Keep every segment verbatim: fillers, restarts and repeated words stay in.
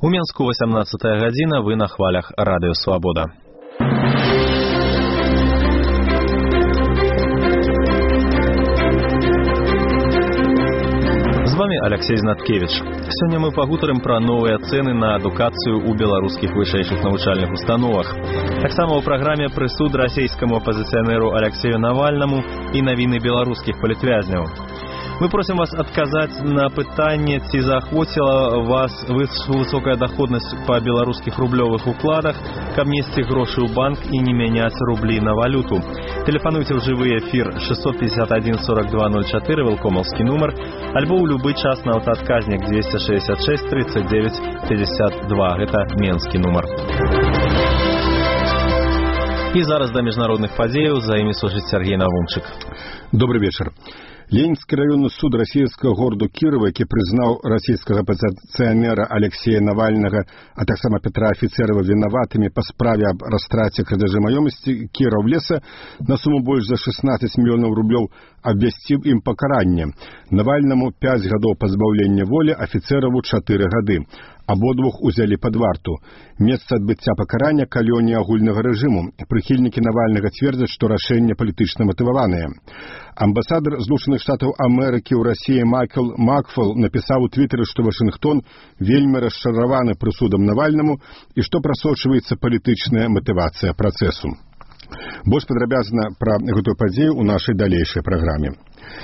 У Менску восямнадцатая гадзіна, вы на хвалях Радыё Свабода. З вами Алексей Знаткевич. Сёння мы пагутарым пра новыя цэны на адукацыю ў беларускіх вышэйшых навучальных установах. Таксама ў праграме прысуд расійскаму апазіцыянеру Алексею Навальнаму і навіны беларускіх палітвязняў. Мы просим вас адказаць на пытанне, ці заахвоціла вас высокая доходнасць па беларускіх рублёвых укладах, каб несці грошы ў банк і не мяняць рублі на валюту. Тэлефануйце ў жывы эфір шестьсот пятьдесят один сорок два ноль четыре, Вилкомовский нумар, альбо ў любы час на аўтаадказнік двести шестьдесят шесть тридцать девять пятьдесят два. Гэта менскі нумар. І зараз да міжнародных падзеяў, за імі служыць Сергей Навумчык. Добрый вечер. Ленинский районный суд российского города Кирова, который признал российского оппозиционера Алексея Навального, а так само Петра Офицерова виноватыми по справе об растрате крадежи маемости Киров леса на сумму больше за шестнадцать миллионов рублей, обвестил им покарание. Навальному пять годов позбавления воли, Офицерову четыре года. Абодвух узялі пад варту. Месца адбыцця пакарання калоніі агульнага рэжыму. Прыхільнікі Навальнага цвердзяць, што рашэнне палітычна матываванае. Амбасадар Злучаных Штатаў Амерыкі ў Расіі Майкл Макфол напісаў у твітары, што Вашынгтон вельмі расчараваны прысудам Навальнаму і што прасочваецца палітычная матывацыя працэсу. Больш падрабязна пра гэтую падзею ў нашай далейшай праграме.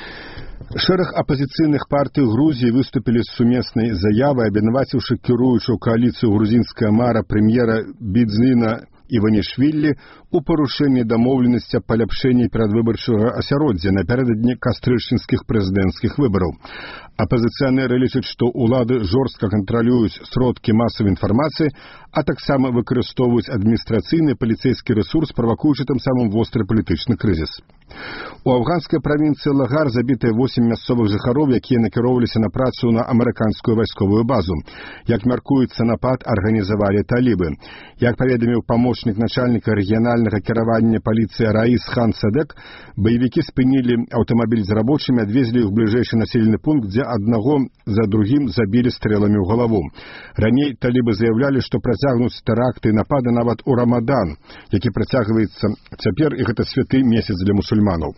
Шэраг апозіцыйных партый Грузіі выступілі з сумеснай заявай, абвінаваціўшы кіруючую кааліцыю грузінская мара прэм'ера Бідзіна Іванішвілі у парушэнні дамоўленасці аб паляпшэнні перадвыбарчага асяроддзя напярэдадні кастрычніцкіх прэзідэнцкіх выбараў. Апозіцыянеры лічаць, што ўлады жорстка кантралююць сродкі масавай інфармацыі, а таксама выкарыстоўваюць адміністрацыйны паліцэйскі рэсурс, правакуючы тым самым востры палітычны крызіс. У афганскай правінцыі Лагар забітыя восем мясцовых жыхароў, якія накіроўваліся на працу на амерыканскую вайсковую базу. Як мяркуецца, напад арганізавалі талібы. Як паведаміў памочнік начальніка рэгіянальнага кіравання паліцыі Раіс Хан Садек, баевікі спынілі аўтамабіль з рабочымі, адвезлі іх у бліжэйшы населены пункт, дзе аднаго за другім забілі стрэламі ў галаву. Раней талібы заяўлялі, што працягнуць тэракты і напады нават у Рамадан, які працягваецца цяпер, і гэта святы месяц для мусульманаў.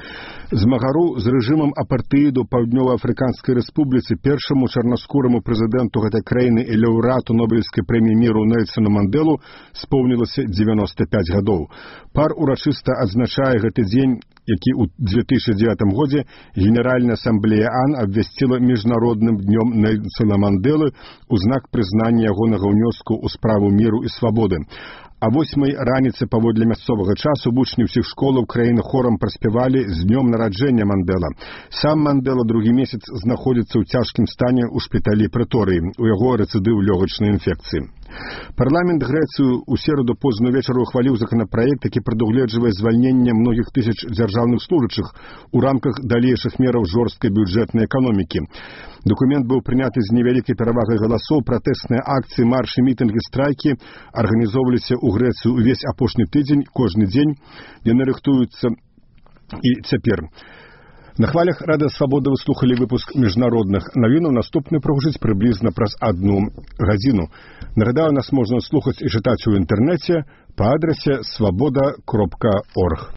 Змагару з рэжымам апартэіду Паўднёва-Афрыканскай рэспубліцы першаму чарнаскураму прэзідэнту гэтай краіны і лаўрэату Нобелевскай прэміі міру Нельсону Мандэлу споўнілася дзевяносто пять гадоў. Пар урачыста адзначае гэты дзень, які ў две тысячи девятым годзе Генеральная асамблея АН абвясціла міжнародным днём Нельсона Мандэлы у знак прызнання ягонага ўнёску ў справу міру і свабоды. А восьмай раніцы паводле мясцовага часу вучні ўсіх школаў краіны хорам праспявалі з днём нараджэння Мандэла. Сам Мандэла другі месяц знаходзіцца ў цяжкім стане ў шпіталі Прэторыі. У яго рэцыдыў лёгачнай інфекцыі. Парламент Грэцыі ў сераду позна вечара ухваліў законапраект, які прадугледжвае звальненне многіх тысяч дзяржаўных служачых у рамках далейшых мераў жорсткай бюджэтнай эканомікі. Документ быў прыняты з невялікай перавагай галасоў. Пратэсныя акцыі, маршы, мітынгі, страйкі арганізоўваліся ў Грэцыі ўвесь апошні тыдзень, кожны дзень. Яны рыхтуюцца і цяпер. На хвалях Радыё Свабода вы слухалі выпуск міжнародных навінаў. Наступны прагучыць прыблізна праз адну гадзіну. Нагадаю, нас можна слухаць і чытаць у інтэрнэце па адрасе свабода кропка орг.